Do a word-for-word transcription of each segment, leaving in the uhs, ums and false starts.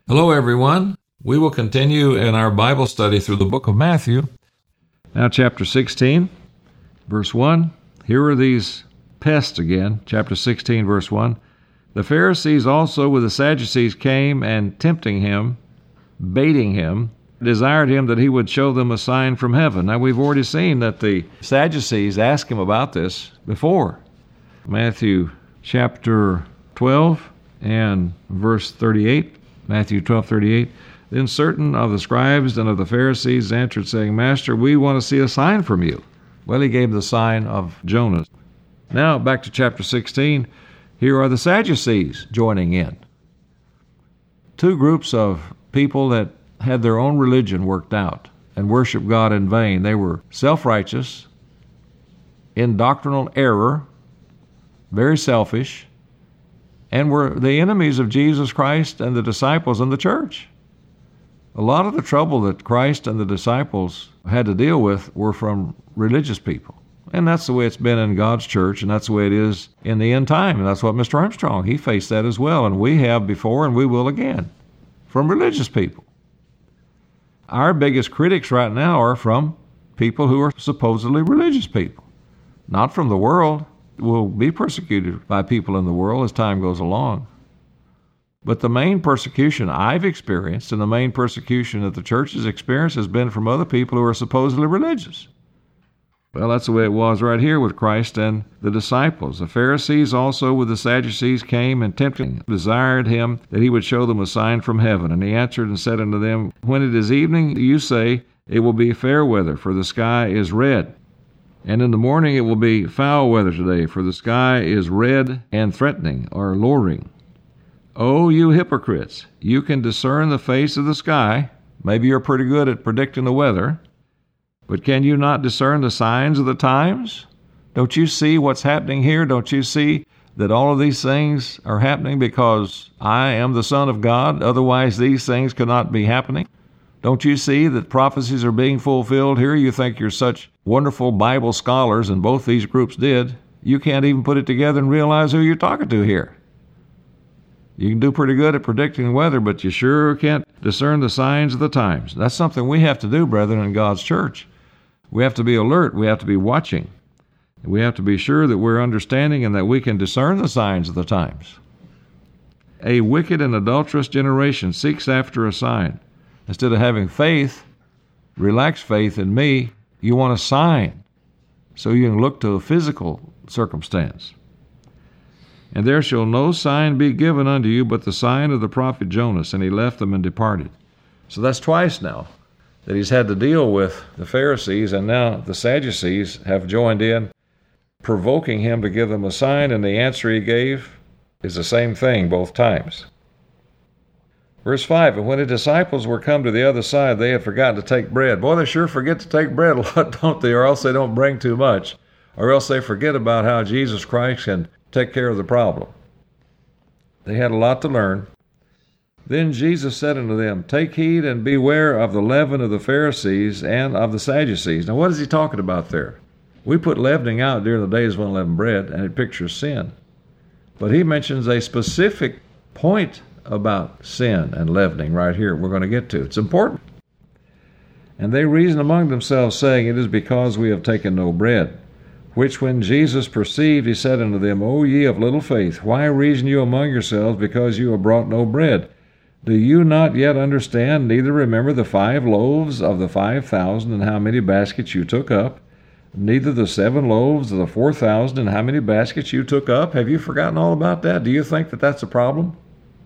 Hello, everyone. We will continue in our Bible study through the book of Matthew. Now, chapter sixteen, verse one. Here are these pests again. Chapter sixteen, verse one. The Pharisees also with the Sadducees came, and tempting him, baiting him, desired him that he would show them a sign from heaven. Now, we've already seen that the Sadducees asked him about this before. Matthew chapter twelve and verse thirty-eight. Matthew twelve thirty-eight. Then certain of the scribes and of the Pharisees answered, saying, Master, we want to see a sign from you. Well, he gave the sign of Jonah. Now, back to chapter sixteen. Here are the Sadducees joining in. Two groups of people that had their own religion worked out and worshiped God in vain. They were self-righteous, in doctrinal error, very selfish, and were the enemies of Jesus Christ and the disciples and the church. A lot of the trouble that Christ and the disciples had to deal with were from religious people. And that's the way it's been in God's church, and that's the way it is in the end time. And that's what Mister Armstrong, he faced that as well, and we have before and we will again, from religious people. Our biggest critics right now are from people who are supposedly religious people, not from the world. Will be persecuted by people in the world as time goes along. But the main persecution I've experienced and the main persecution that the church has experienced has been from other people who are supposedly religious. Well, that's the way it was right here with Christ and the disciples. The Pharisees also with the Sadducees came and tempted him, desired him that he would show them a sign from heaven. And he answered and said unto them, When it is evening, you say, It will be fair weather, for the sky is red. And in the morning it will be foul weather today, for the sky is red and threatening, or lowering. Oh, you hypocrites, you can discern the face of the sky. Maybe you're pretty good at predicting the weather. But can you not discern the signs of the times? Don't you see what's happening here? Don't you see that all of these things are happening because I am the Son of God? Otherwise these things could not be happening. Don't you see that prophecies are being fulfilled here? You think you're such wonderful Bible scholars, and both these groups did. You can't even put it together and realize who you're talking to here. You can do pretty good at predicting weather, but you sure can't discern the signs of the times. That's something we have to do, brethren, in God's church. We have to be alert. We have to be watching. We have to be sure that we're understanding and that we can discern the signs of the times. A wicked and adulterous generation seeks after a sign. Instead of having faith, relaxed faith in me, you want a sign so you can look to a physical circumstance. And there shall no sign be given unto you but the sign of the prophet Jonas. And he left them and departed. So that's twice now that he's had to deal with the Pharisees, and now the Sadducees have joined in, provoking him to give them a sign, and the answer he gave is the same thing both times. Verse five, and when the disciples were come to the other side, they had forgotten to take bread. Boy, they sure forget to take bread a lot, don't they? Or else they don't bring too much. Or else they forget about how Jesus Christ can take care of the problem. They had a lot to learn. Then Jesus said unto them, Take heed and beware of the leaven of the Pharisees and of the Sadducees. Now, what is he talking about there? We put leavening out during the days of unleavened bread, and it pictures sin. But he mentions a specific point about sin and leavening right here we're going to get to. It's important. And they reasoned among themselves, saying, It is because we have taken no bread. Which when Jesus perceived, he said unto them, O ye of little faith, why reason you among yourselves, because you have brought no bread? Do you not yet understand, neither remember the five loaves of the five thousand, and how many baskets you took up? Neither the seven loaves of the four thousand, and how many baskets you took up? Have you forgotten all about that? Do you think that that's a problem?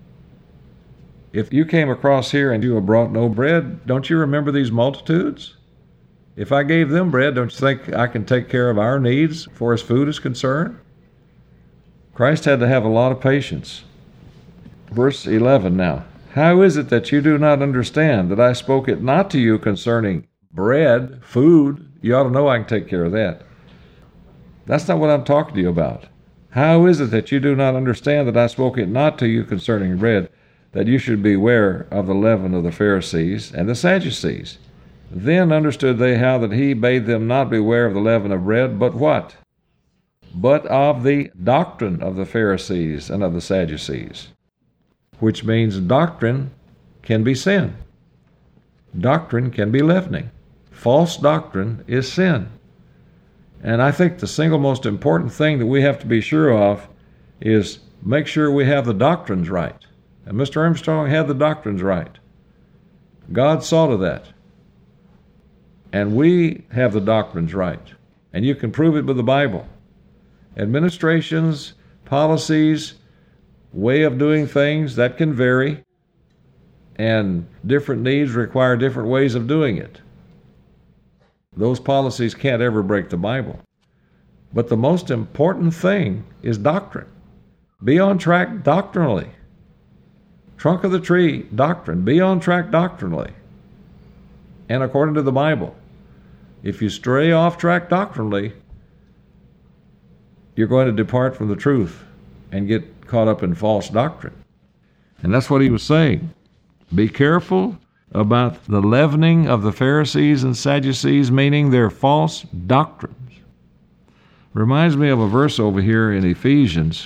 If you came across here and you have brought no bread, don't you remember these multitudes? If I gave them bread, don't you think I can take care of our needs as far as food is concerned? Christ had to have a lot of patience. Verse eleven now. How is it that you do not understand that I spoke it not to you concerning bread, food? You ought to know I can take care of that. That's not what I'm talking to you about. How is it that you do not understand that I spoke it not to you concerning bread, that you should beware of the leaven of the Pharisees and the Sadducees? Then understood they how that he bade them not beware of the leaven of bread, but what? But of the doctrine of the Pharisees and of the Sadducees. Which means doctrine can be sin. Doctrine can be leavening. False doctrine is sin. And I think the single most important thing that we have to be sure of is make sure we have the doctrines right. And Mister Armstrong had the doctrines right. God saw to that. And we have the doctrines right. And you can prove it with the Bible. Administrations, policies, way of doing things, that can vary. And different needs require different ways of doing it. Those policies can't ever break the Bible. But the most important thing is doctrine. Be on track doctrinally. Trunk of the tree, doctrine. Be on track doctrinally. And according to the Bible. If you stray off track doctrinally, you're going to depart from the truth and get caught up in false doctrine. And that's what he was saying. Be careful about the leavening of the Pharisees and Sadducees, meaning their false doctrines. Reminds me of a verse over here in Ephesians,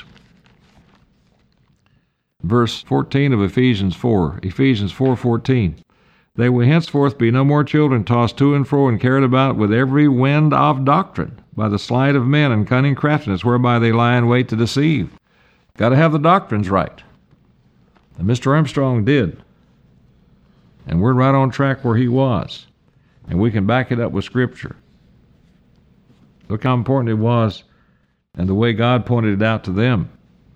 verse fourteen of Ephesians four, Ephesians four fourteen. They will henceforth be no more children tossed to and fro and carried about with every wind of doctrine, by the sleight of men and cunning craftiness, whereby they lie in wait to deceive. Got to have the doctrines right. And Mister Armstrong did. And we're right on track where he was. And we can back it up with Scripture. Look how important it was and the way God pointed it out to them.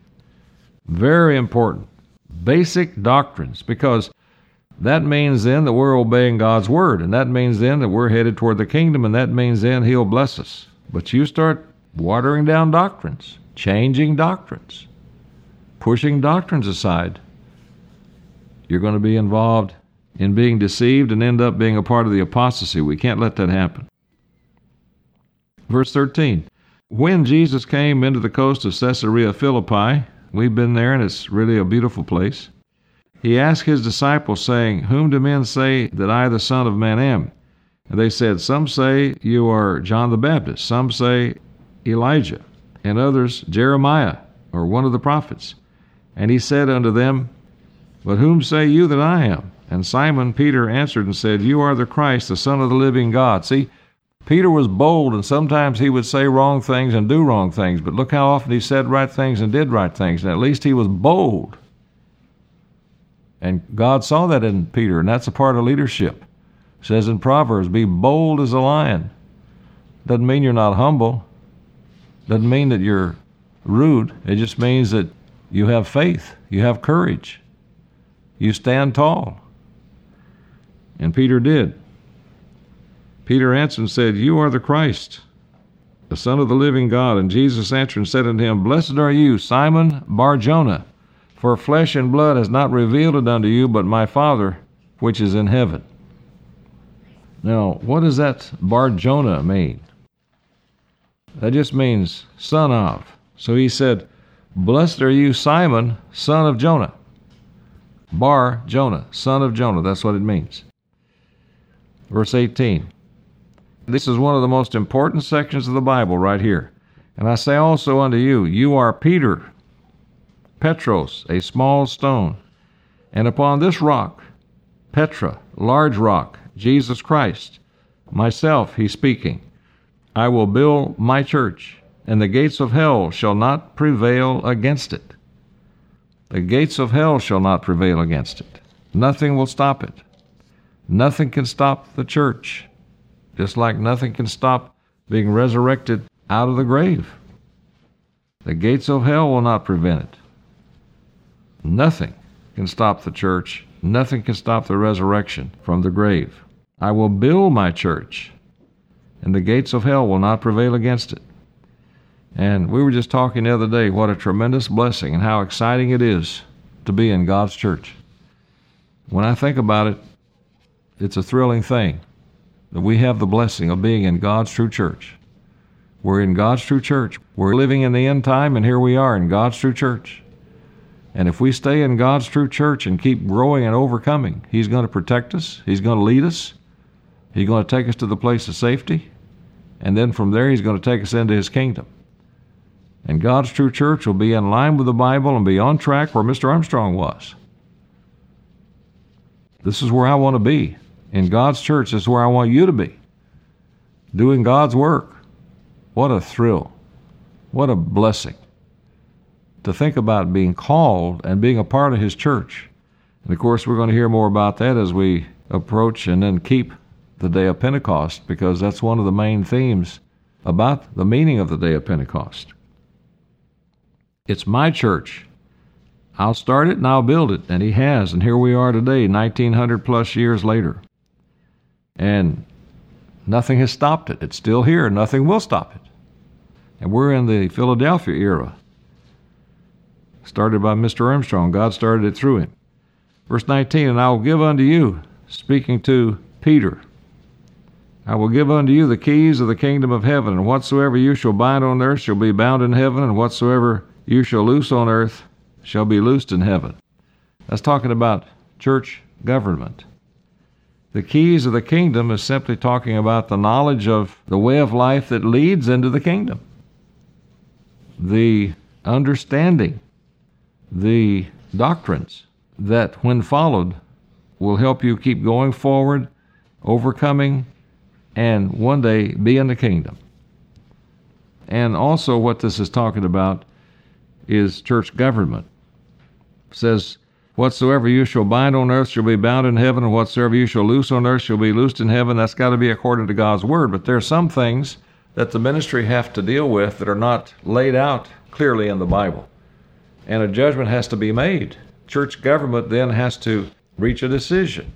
Very important. Basic doctrines, because that means then that we're obeying God's Word, and that means then that we're headed toward the kingdom, and that means then He'll bless us. But you start watering down doctrines, changing doctrines, pushing doctrines aside, you're going to be involved in being deceived and end up being a part of the apostasy. We can't let that happen. Verse thirteen, when Jesus came into the coast of Caesarea Philippi, we've been there and it's really a beautiful place, he asked his disciples, saying, whom do men say that I, the Son of Man, am? And they said, some say you are John the Baptist, some say Elijah, and others Jeremiah, or one of the prophets. And he said unto them, but whom say you that I am? And Simon Peter answered and said, you are the Christ, the Son of the living God. See, Peter was bold, and sometimes he would say wrong things and do wrong things, but look how often he said right things and did right things, and at least he was bold. And God saw that in Peter, and that's a part of leadership. It says in Proverbs, be bold as a lion. Doesn't mean you're not humble. Doesn't mean that you're rude. It just means that you have faith. You have courage. You stand tall. And Peter did. Peter answered and said, you are the Christ, the Son of the living God. And Jesus answered and said unto him, blessed are you, Simon Bar-Jonah, for flesh and blood has not revealed it unto you, but my Father which is in heaven. Now, what does that Bar-Jonah mean? That just means son of. So he said, blessed are you, Simon, son of Jonah. Bar-Jonah, son of Jonah. That's what it means. Verse eighteen. This is one of the most important sections of the Bible right here. And I say also unto you, you are Peter, Petros, a small stone. And upon this rock, Petra, large rock, Jesus Christ, myself, he's speaking, I will build my church, and the gates of hell shall not prevail against it. The gates of hell shall not prevail against it. Nothing will stop it. Nothing can stop the church, just like nothing can stop being resurrected out of the grave. The gates of hell will not prevent it. Nothing can stop the church. Nothing can stop the resurrection from the grave. I will build my church, and the gates of hell will not prevail against it. And we were just talking the other day, what a tremendous blessing and how exciting it is to be in God's church. When I think about it, it's a thrilling thing that we have the blessing of being in God's true church. We're in God's true church. We're living in the end time, and here we are in God's true church. And if we stay in God's true church and keep growing and overcoming, He's going to protect us. He's going to lead us. He's going to take us to the place of safety. And then from there, He's going to take us into His kingdom. And God's true church will be in line with the Bible and be on track where Mister Armstrong was. This is where I want to be. In God's church, this is where I want you to be. Doing God's work. What a thrill. What a blessing. To think about being called and being a part of His church. And of course, we're going to hear more about that as we approach and then keep the day of Pentecost, because that's one of the main themes about the meaning of the day of Pentecost. It's my church. I'll start it and I'll build it, and He has, and here we are today, nineteen hundred plus years later. And nothing has stopped it. It's still here. Nothing will stop it. And we're in the Philadelphia era, started by Mister Armstrong. God started it through him. Verse nineteen, and I will give unto you, speaking to Peter, I will give unto you the keys of the kingdom of heaven, and whatsoever you shall bind on earth shall be bound in heaven, and whatsoever you shall loose on earth shall be loosed in heaven. That's talking about church government. The keys of the kingdom is simply talking about the knowledge of the way of life that leads into the kingdom. The understanding, the doctrines that, when followed, will help you keep going forward, overcoming, and one day be in the kingdom. And also what this is talking about is church government. It says, whatsoever you shall bind on earth shall be bound in heaven, and whatsoever you shall loose on earth shall be loosed in heaven. That's got to be according to God's word. But there are some things that the ministry have to deal with that are not laid out clearly in the Bible. And a judgment has to be made. Church government then has to reach a decision.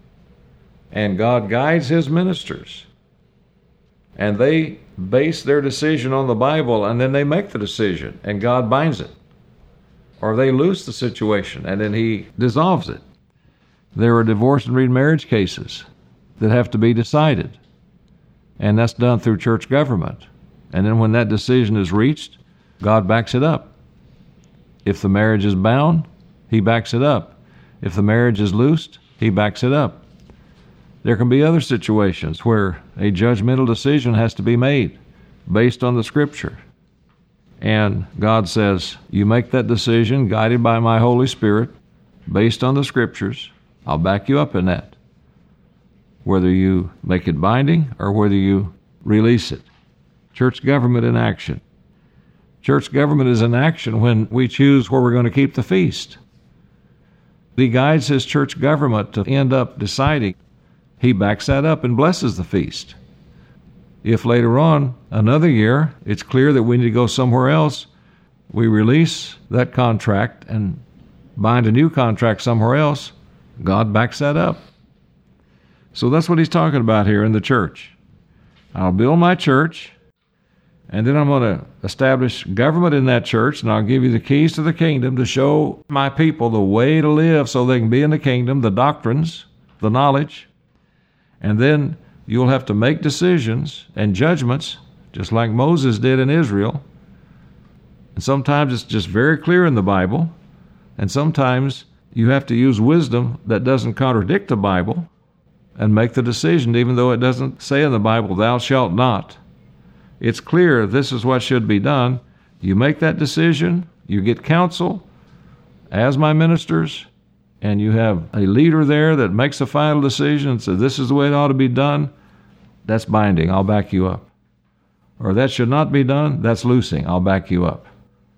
And God guides His ministers. And they base their decision on the Bible, and then they make the decision, and God binds it. Or they loose the situation, and then He dissolves it. There are divorce and remarriage cases that have to be decided, and that's done through church government. And then when that decision is reached, God backs it up. If the marriage is bound, He backs it up. If the marriage is loosed, He backs it up. There can be other situations where a judgmental decision has to be made based on the Scripture. And God says, you make that decision guided by my Holy Spirit, based on the Scriptures. I'll back you up in that, whether you make it binding or whether you release it. Church government in action. Church government is in action when we choose where we're going to keep the feast. He guides His church government to end up deciding. He backs that up and blesses the feast. If later on, another year, it's clear that we need to go somewhere else, we release that contract and bind a new contract somewhere else, God backs that up. So that's what He's talking about here in the church. I'll build my church, and then I'm going to establish government in that church, and I'll give you the keys to the kingdom to show my people the way to live so they can be in the kingdom, the doctrines, the knowledge. And then you'll have to make decisions and judgments, just like Moses did in Israel. And sometimes it's just very clear in the Bible, and sometimes you have to use wisdom that doesn't contradict the Bible and make the decision, even though it doesn't say in the Bible, thou shalt not. It's clear this is what should be done. You make that decision, you get counsel as my ministers, and you have a leader there that makes a final decision and says, this is the way it ought to be done, that's binding, I'll back you up. Or that should not be done, that's loosing, I'll back you up.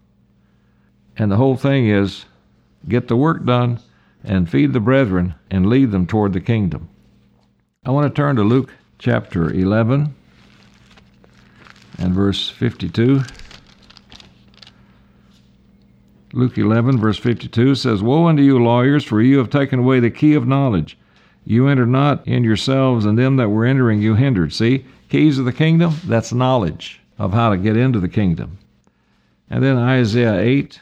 And the whole thing is, get the work done and feed the brethren and lead them toward the kingdom. I want to turn to Luke chapter eleven and verse fifty-two. Luke eleven, verse fifty-two says, woe unto you, lawyers, for you have taken away the key of knowledge. You entered not in yourselves, and them that were entering you hindered. See, keys of the kingdom, that's knowledge of how to get into the kingdom. And then Isaiah eight.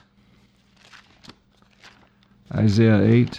Isaiah eight.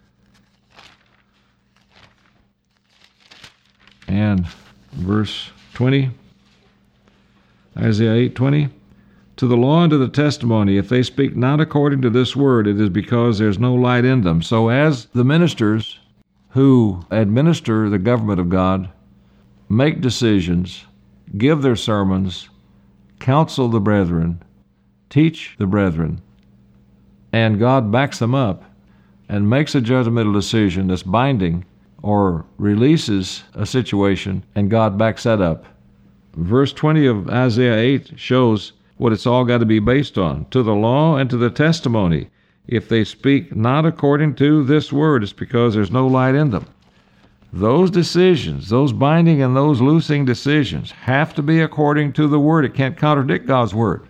And verse twenty. Isaiah eight twenty. To the law and to the testimony, if they speak not according to this word, it is because there's no light in them. So as the ministers who administer the government of God make decisions, give their sermons, counsel the brethren, teach the brethren, and God backs them up, and makes a judgmental decision that's binding or releases a situation, and God backs that up. Verse twenty of Isaiah eight shows what it's all got to be based on. To the law and to the testimony. If they speak not according to this word, it's because there's no light in them. Those decisions, those binding and those loosing decisions, have to be according to the word. It can't contradict God's word.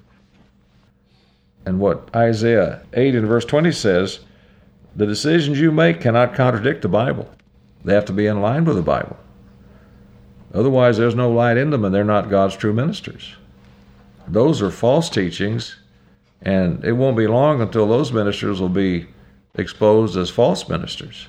And what Isaiah eight and verse twenty says, the decisions you make cannot contradict the Bible. They have to be in line with the Bible. Otherwise, there's no light in them, and they're not God's true ministers. Those are false teachings, and it won't be long until those ministers will be exposed as false ministers.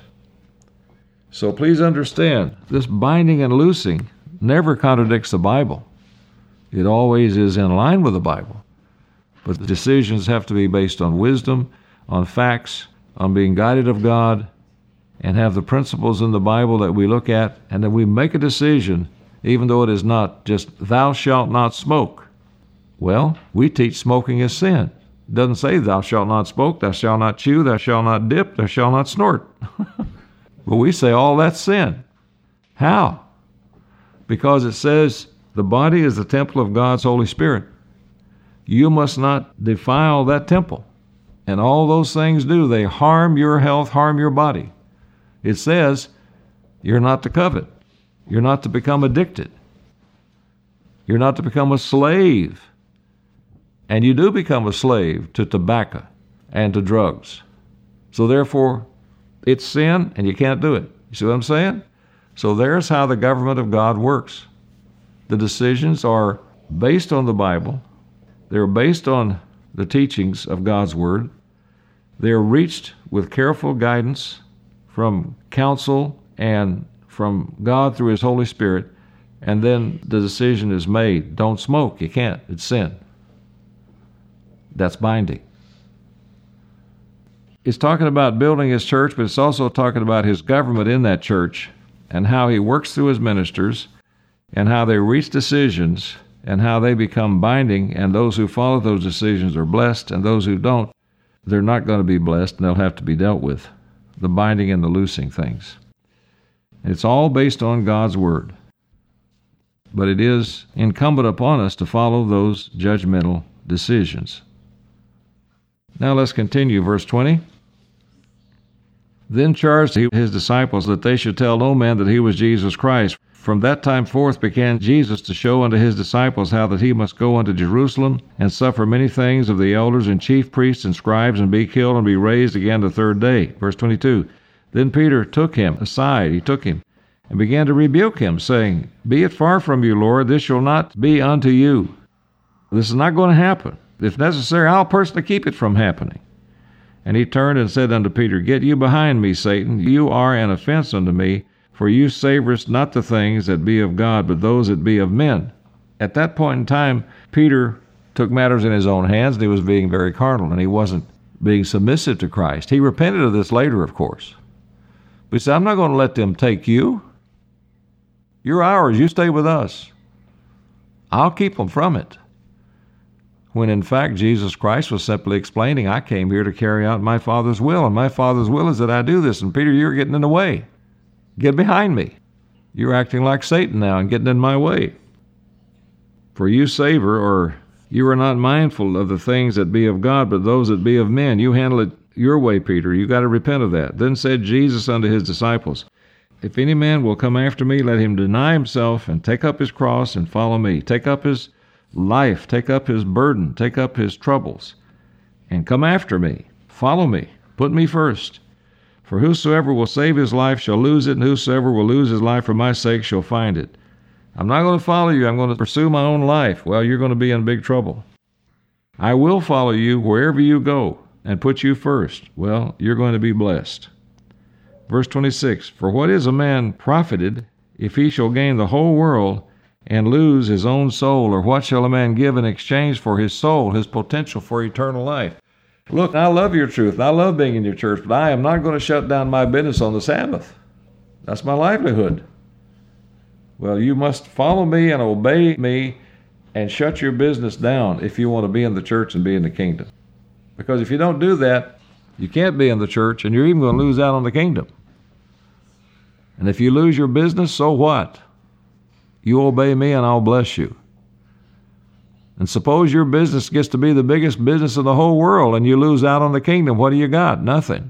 So please understand, this binding and loosing never contradicts the Bible. It always is in line with the Bible. But the decisions have to be based on wisdom, on facts, on being guided of God, and have the principles in the Bible that we look at, and then we make a decision, even though it is not just, thou shalt not smoke. Well, we teach smoking is sin. It doesn't say, thou shalt not smoke, thou shalt not chew, thou shalt not dip, thou shalt not snort. But we say all that's sin. How? Because it says the body is the temple of God's Holy Spirit. You must not defile that temple. And all those things do, they harm your health, harm your body. It says you're not to covet. You're not to become addicted. You're not to become a slave. And you do become a slave to tobacco and to drugs. So therefore, it's sin and you can't do it. You see what I'm saying? So there's how the government of God works. The decisions are based on the Bible. They're based on the teachings of God's Word. They're reached with careful guidance from counsel and from God through His Holy Spirit, and then the decision is made. Don't smoke. You can't. It's sin. That's binding. It's talking about building His church, but it's also talking about His government in that church and how He works through His ministers and how they reach decisions and how they become binding, and those who follow those decisions are blessed, and those who don't, they're not going to be blessed, and they'll have to be dealt with, the binding and the loosing things. It's all based on God's Word. But it is incumbent upon us to follow those judgmental decisions. Now let's continue, verse twenty. Then charged he his disciples that they should tell no man that he was Jesus Christ. From that time forth began Jesus to show unto his disciples how that he must go unto Jerusalem, and suffer many things of the elders and chief priests and scribes, and be killed, and be raised again the third day. Verse twenty-two. Then Peter took him aside, he took him, and began to rebuke him, saying, Be it far from you, Lord, this shall not be unto you. This is not going to happen. If necessary, I'll personally keep it from happening. And he turned and said unto Peter, Get you behind me, Satan, you are an offense unto me, for you savorest not the things that be of God, but those that be of men. At that point in time, Peter took matters in his own hands, and he was being very carnal, and he wasn't being submissive to Christ. He repented of this later, of course. But he said, I'm not going to let them take you. You're ours. You stay with us. I'll keep them from it. When in fact, Jesus Christ was simply explaining, I came here to carry out my Father's will, and my Father's will is that I do this. And Peter, you're getting in the way. Get behind me. You're acting like Satan now and getting in my way. For you savor, or you are not mindful of the things that be of God, but those that be of men. You handle it your way, Peter. You got to repent of that. Then said Jesus unto his disciples, If any man will come after me, let him deny himself and take up his cross and follow me. Take up his life, take up his burden, take up his troubles, and come after me. Follow me. Put me first. For whosoever will save his life shall lose it, and whosoever will lose his life for my sake shall find it. I'm not going to follow you. I'm going to pursue my own life. Well, you're going to be in big trouble. I will follow you wherever you go and put you first. Well, you're going to be blessed. Verse twenty-six, For what is a man profited if he shall gain the whole world and lose his own soul? Or what shall a man give in exchange for his soul, his potential for eternal life? Look, I love your truth, and I love being in your church, but I am not going to shut down my business on the Sabbath. That's my livelihood. Well, you must follow me and obey me and shut your business down if you want to be in the church and be in the kingdom. Because if you don't do that, You can't be in the church, and you're even going to lose out on the kingdom. And if you lose your business, so what? You obey me and I'll bless you. And suppose your business gets to be the biggest business in the whole world and you lose out on the kingdom. What do you got? Nothing.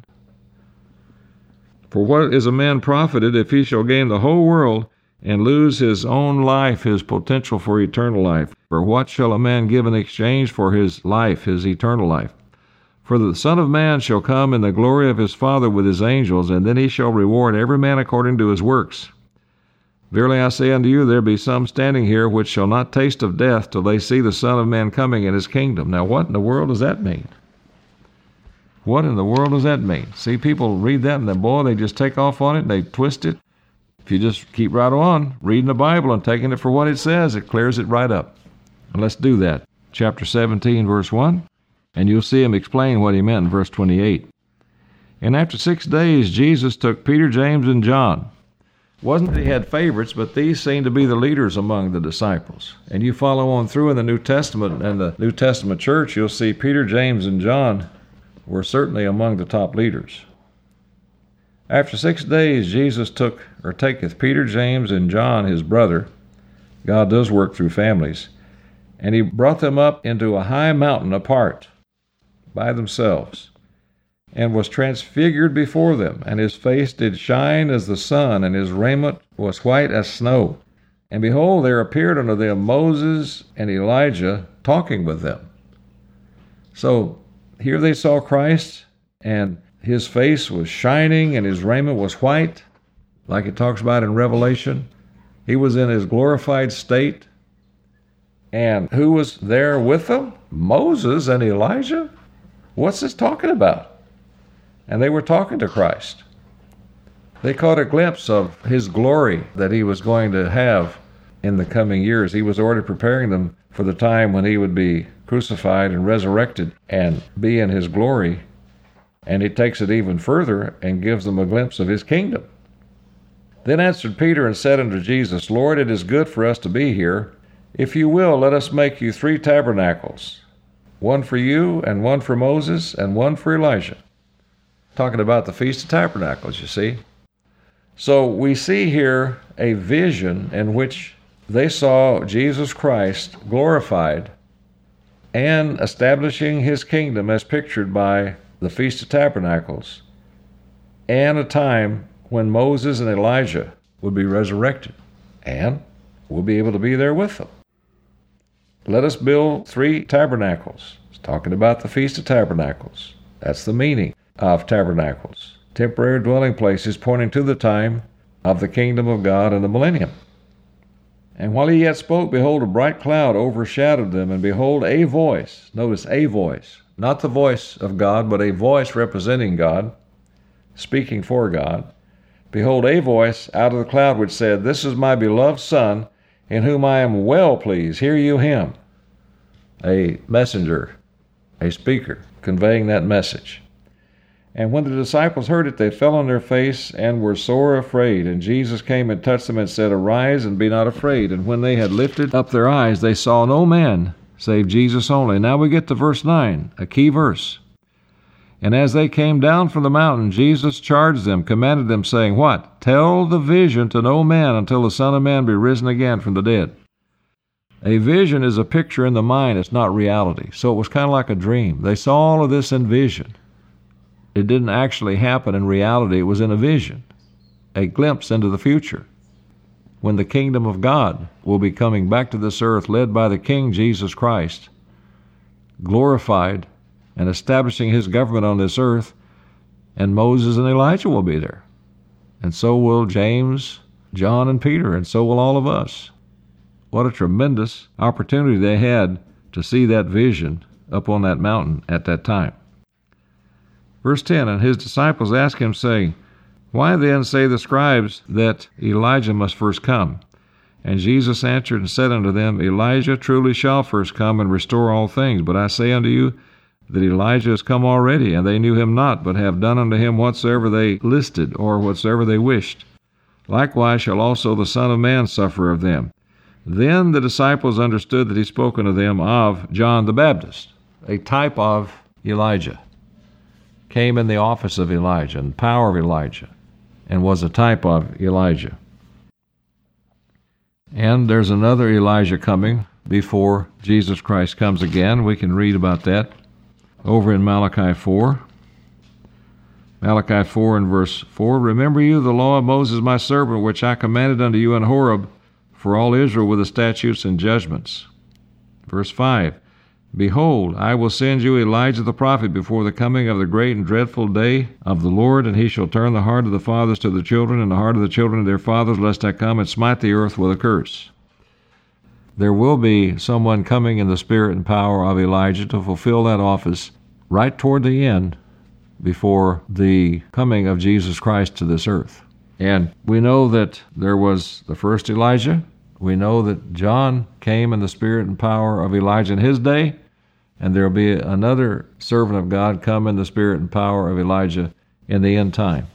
For what is a man profited if he shall gain the whole world and lose his own life, his potential for eternal life? For what shall a man give in exchange for his life, his eternal life? For the Son of Man shall come in the glory of his Father with his angels, and then he shall reward every man according to his works. Verily I say unto you, there be some standing here which shall not taste of death till they see the Son of Man coming in his kingdom. Now what in the world does that mean? What in the world does that mean? See, people read that and then, boy, they just take off on it and they twist it. If you just keep right on reading the Bible and taking it for what it says, it clears it right up. And let's do that. Chapter seventeen, verse one. And you'll see him explain what he meant in verse twenty-eight. And after six days, Jesus took Peter, James, and John. Wasn't that he had favorites, but these seemed to be the leaders among the disciples. And you follow on through in the New Testament and the New Testament church, you'll see Peter, James, and John were certainly among the top leaders. After six days, Jesus took or taketh Peter, James, and John, his brother. God does work through families. And he brought them up into a high mountain apart by themselves, and was transfigured before them, and his face did shine as the sun, and his raiment was white as snow. And behold, there appeared unto them Moses and Elijah talking with them. So here they saw Christ, and his face was shining, and his raiment was white, like it talks about in Revelation. He was in his glorified state. And who was there with them? Moses and Elijah? What's this talking about? And they were talking to Christ. They caught a glimpse of his glory that he was going to have in the coming years. He was already preparing them for the time when he would be crucified and resurrected and be in his glory. And he takes it even further and gives them a glimpse of his kingdom. Then answered Peter and said unto Jesus, Lord, it is good for us to be here. If you will, let us make you three tabernacles, one for you, and one for Moses, and one for Elijah. Talking about the Feast of Tabernacles, you see. So we see here a vision in which they saw Jesus Christ glorified and establishing his kingdom as pictured by the Feast of Tabernacles, and a time when Moses and Elijah would be resurrected, and we'll be able to be there with them. Let us build three tabernacles. It's talking about the Feast of Tabernacles. That's the meaning of tabernacles. Temporary dwelling places pointing to the time of the kingdom of God and the millennium. And while he yet spoke, behold, a bright cloud overshadowed them, and behold, a voice. Notice, a voice. Not the voice of God, but a voice representing God, speaking for God. Behold, a voice out of the cloud which said, This is my beloved Son, in whom I am well pleased. Hear you him. A messenger, a speaker, conveying that message. And when the disciples heard it, they fell on their face and were sore afraid. And Jesus came and touched them and said, Arise and be not afraid. And when they had lifted up their eyes, they saw no man save Jesus only. Now we get to verse nine, a key verse. And as they came down from the mountain, Jesus charged them, commanded them, saying, What? Tell the vision to no man until the Son of Man be risen again from the dead. A vision is a picture in the mind. It's not reality. So it was kind of like a dream. They saw all of this in vision. It didn't actually happen in reality. It was in a vision, a glimpse into the future, when the kingdom of God will be coming back to this earth, led by the King Jesus Christ, glorified and establishing his government on this earth, and Moses and Elijah will be there. And so will James, John, and Peter, and so will all of us. What a tremendous opportunity they had to see that vision up on that mountain at that time. Verse ten, And his disciples asked him, saying, Why then say the scribes that Elijah must first come? And Jesus answered and said unto them, Elijah truly shall first come and restore all things. But I say unto you, that Elijah is come already, and they knew him not, but have done unto him whatsoever they listed, or whatsoever they wished. Likewise shall also the Son of Man suffer of them. Then the disciples understood that he spoke unto them of John the Baptist, a type of Elijah. came in the office of Elijah and power of Elijah and was a type of Elijah. And there's another Elijah coming before Jesus Christ comes again. We can read about that over in Malachi four. Malachi four and verse four, Remember you the law of Moses my servant, which I commanded unto you in Horeb, for all Israel with the statutes and judgments. Verse five, Behold, I will send you Elijah the prophet before the coming of the great and dreadful day of the Lord, and he shall turn the heart of the fathers to the children, and the heart of the children to their fathers, lest I come and smite the earth with a curse. There will be someone coming in the spirit and power of Elijah to fulfill that office right toward the end before the coming of Jesus Christ to this earth. And we know that there was the first Elijah. We know that John came in the spirit and power of Elijah in his day, and there will be another servant of God come in the spirit and power of Elijah in the end time.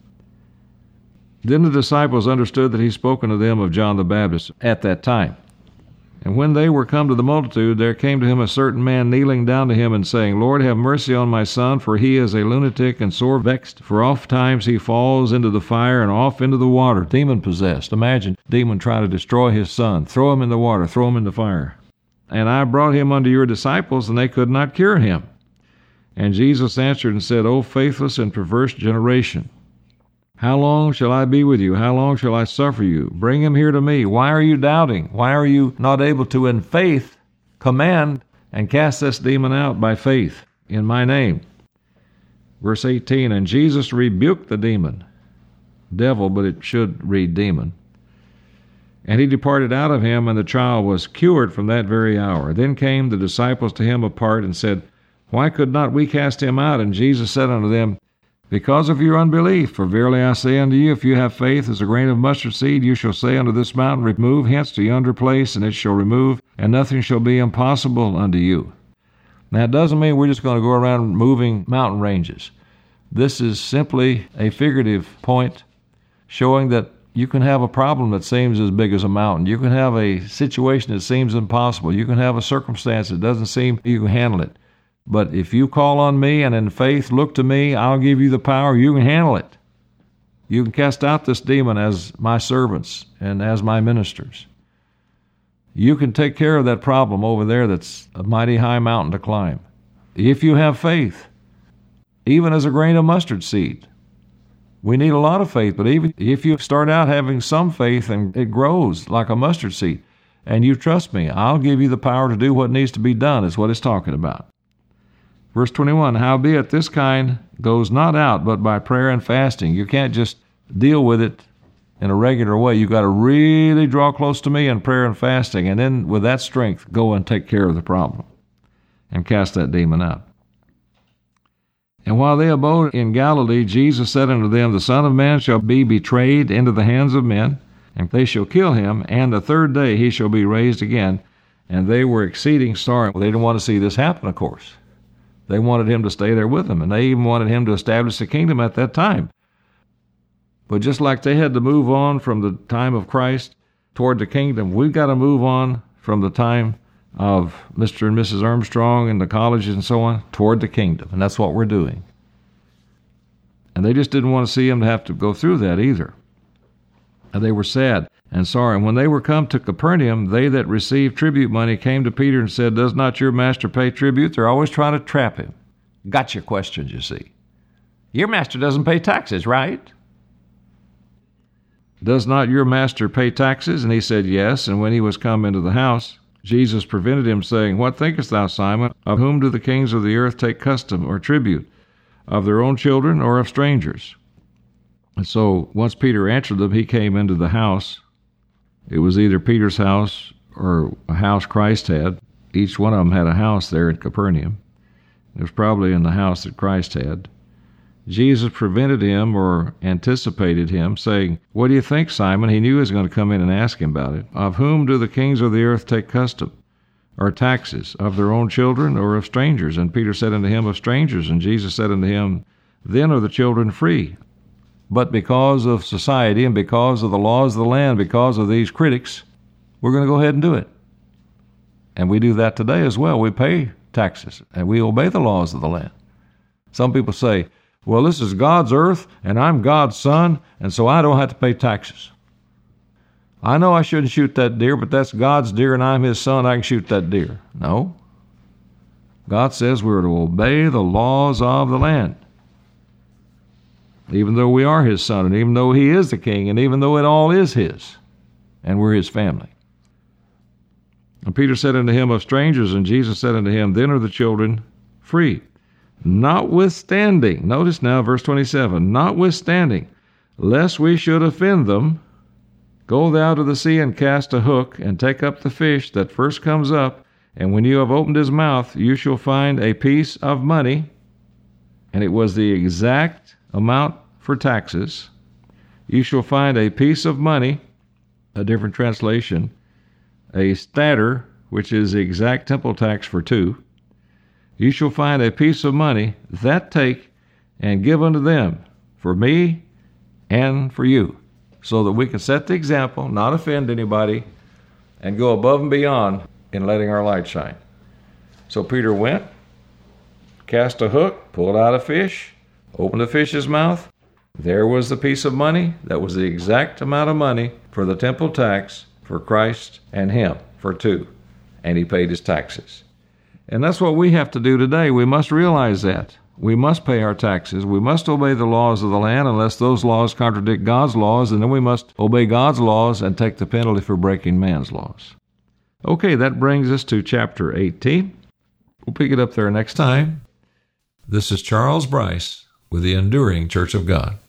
Then the disciples understood that he spoke unto them of John the Baptist at that time. And when they were come to the multitude, there came to him a certain man kneeling down to him and saying, Lord, have mercy on my son, for he is a lunatic and sore vexed, for oft times he falls into the fire and off into the water, demon-possessed. Imagine demon trying to destroy his son. Throw him in the water, throw him in the fire. And I brought him unto your disciples, and they could not cure him. And Jesus answered and said, O faithless and perverse generation, how long shall I be with you? How long shall I suffer you? Bring him here to me. Why are you doubting? Why are you not able to, in faith, command and cast this demon out by faith in my name? Verse eighteen, And Jesus rebuked the demon, devil, but it should read demon. And he departed out of him, and the child was cured from that very hour. Then came the disciples to him apart and said, Why could not we cast him out? And Jesus said unto them, Because of your unbelief. For verily I say unto you, if you have faith as a grain of mustard seed, you shall say unto this mountain, Remove hence to yonder place, and it shall remove, and nothing shall be impossible unto you. Now, it doesn't mean we're just going to go around moving mountain ranges. This is simply a figurative point showing that you can have a problem that seems as big as a mountain. You can have a situation that seems impossible. You can have a circumstance that doesn't seem you can handle it. But if you call on me and in faith look to me, I'll give you the power. You can handle it. You can cast out this demon as my servants and as my ministers. You can take care of that problem over there that's a mighty high mountain to climb. If you have faith, even as a grain of mustard seed. We need a lot of faith, but even if you start out having some faith and it grows like a mustard seed, and you trust me, I'll give you the power to do what needs to be done, is what it's talking about. Verse twenty-one, Howbeit this kind goes not out but by prayer and fasting. You can't just deal with it in a regular way. You've got to really draw close to me in prayer and fasting, and then with that strength, go and take care of the problem and cast that demon out. And while they abode in Galilee, Jesus said unto them, The Son of Man shall be betrayed into the hands of men, and they shall kill him, and the third day he shall be raised again. And they were exceeding sorry. Well, they didn't want to see this happen, of course. They wanted him to stay there with them, and they even wanted him to establish the kingdom at that time. But just like they had to move on from the time of Christ toward the kingdom, we've got to move on from the time of Mister and Missus Armstrong and the colleges and so on toward the kingdom, and that's what we're doing. And they just didn't want to see him to have to go through that either. And they were sad and sorry. And when they were come to Capernaum, they that received tribute money came to Peter and said, Does not your master pay tribute? They're always trying to trap him. Gotcha questions, you see. Your master doesn't pay taxes, right? Does not your master pay taxes? And he said, Yes. And when he was come into the house, Jesus prevented him, saying, What thinkest thou, Simon? Of whom do the kings of the earth take custom or tribute? Of their own children or of strangers? And so once Peter answered them, he came into the house. It was either Peter's house or a house Christ had. Each one of them had a house there at Capernaum. It was probably in the house that Christ had. Jesus prevented him or anticipated him, saying, What do you think, Simon? He knew he was going to come in and ask him about it. Of whom do the kings of the earth take custom or taxes? Of their own children or of strangers? And Peter said unto him, Of strangers. And Jesus said unto him, Then are the children free. But because of society and because of the laws of the land, because of these critics, we're going to go ahead and do it. And we do that today as well. We pay taxes and we obey the laws of the land. Some people say, well, this is God's earth, and I'm God's son, and so I don't have to pay taxes. I know I shouldn't shoot that deer, but that's God's deer, and I'm his son. I can shoot that deer. No. God says we're to obey the laws of the land. Even though we are his son, and even though he is the king, and even though it all is his, and we're his family. And Peter said unto him, of strangers, and Jesus said unto him, then are the children free. Notwithstanding, notice now verse twenty-seven, notwithstanding, lest we should offend them, go thou to the sea and cast a hook, and take up the fish that first comes up, and when you have opened his mouth, you shall find a piece of money. And it was the exact amount for taxes. You shall find a piece of money, a different translation, a stater, which is the exact temple tax for two. You shall find a piece of money, that take, and give unto them, for me and for you, so that we can set the example, not offend anybody, and go above and beyond in letting our light shine. So Peter went, cast a hook, pulled out a fish, opened the fish's mouth. There was the piece of money. That was the exact amount of money for the temple tax for Christ and him, for two. And he paid his taxes. And that's what we have to do today. We must realize that. We must pay our taxes. We must obey the laws of the land unless those laws contradict God's laws, and then we must obey God's laws and take the penalty for breaking man's laws. Okay, that brings us to chapter eighteen. We'll pick it up there next time. This is Charles Bryce with the Enduring Church of God.